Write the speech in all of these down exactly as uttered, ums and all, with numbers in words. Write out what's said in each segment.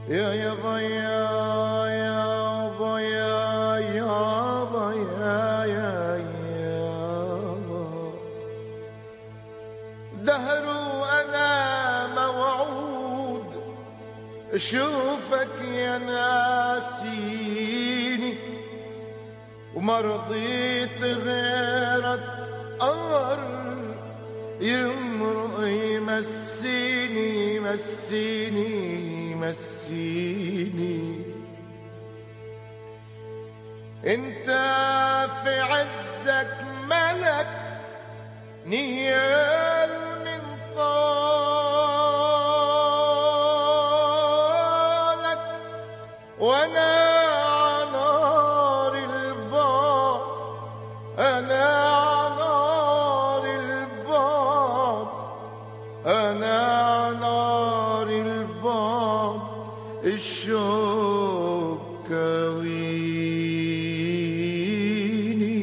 يا يابا يا يابا يا يابا يا يا يابا دهر وأنا موعود أشوفك يا ناسيني وما رضيت غيرك قمر يمرق يمسيني مسيني مسيني انت في عزك ملك نيال من طالك وانا نار الباب انا نار الباب انا نار الباب الشوق كويني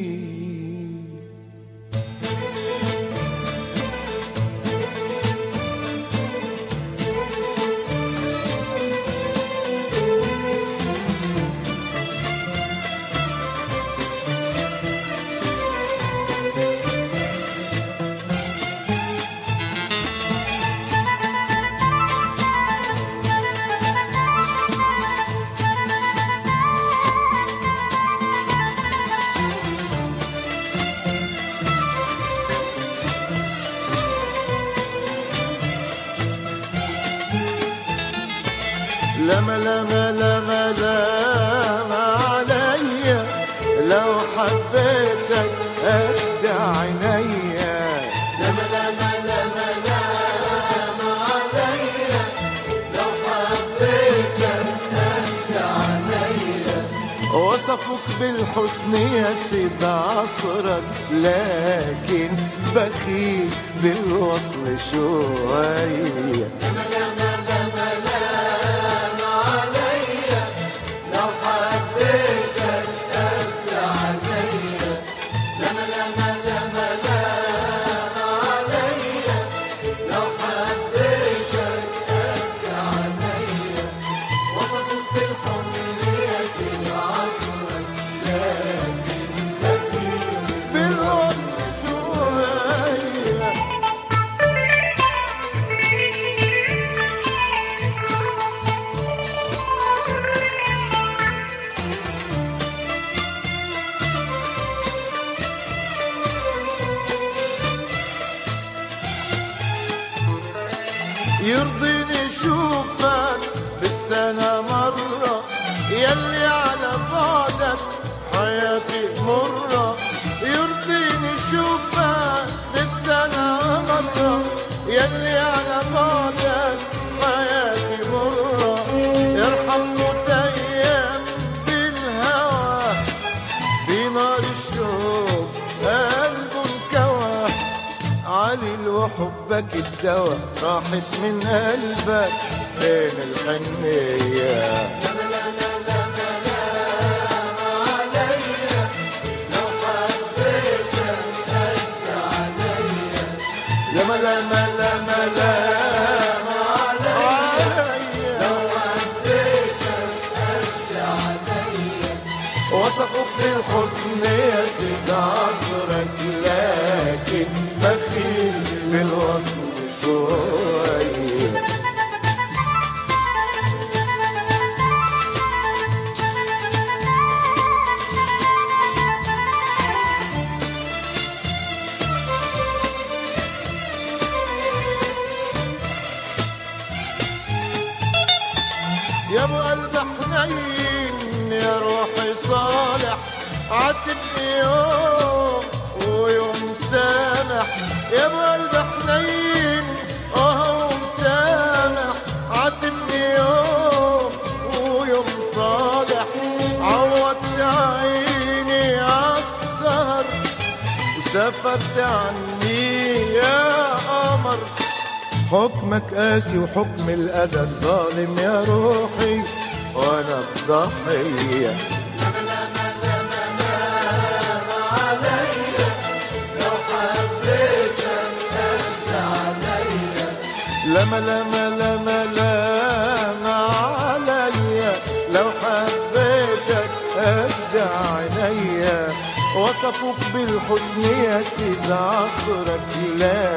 لما لما لما لما عليا لو حبيتك قد عينيا لما لما لما لما عليا لو حبيتك قد عينيا وصفك بالحسن يا سيد عصرك لكن بخيل بالوصل شوية لما لما لما لما عليا لو حبيتك قد عينيا لما لما لما لما عليا لو حبيتك قد عينيا وصفك بالحسن يا سيد عصرك لكن بخيل بالوصل شوية يرضيني شوفك بالسنة مرة يلي على بعدك حياتي مرة يرضيني شوفك بالسنة مرة يلي على بعدك حياتي مرة يرحم متيم بالهوى بنار الشوق قلبه انكوى علي وحبك الدواء راحت من قلبك فين الحنية لما لما لما لما عليا لو حبيتك قد عينيا لما لما لما لما عليا لو حبيتك قد عينيا وصفك بالحسن يا سيد عصرك لكن بخيل بالوصف شوية يا ابو قلب حنين يا روحي صالح عاتبني يوم ويوم سامح يا ابو قلب حنين اه مسامح عاتبني يوم ويوم صالح عوضت عيني عالسهر وسافرت عني يا قمر حكمك قاسي وحكم القدر ظالم يا روحي وانا الضحيه لما لما لما لما عليا لو حبيتك قد عينيا لما لما لما لما على وصفوك بالحسن يا سيد عصرك لا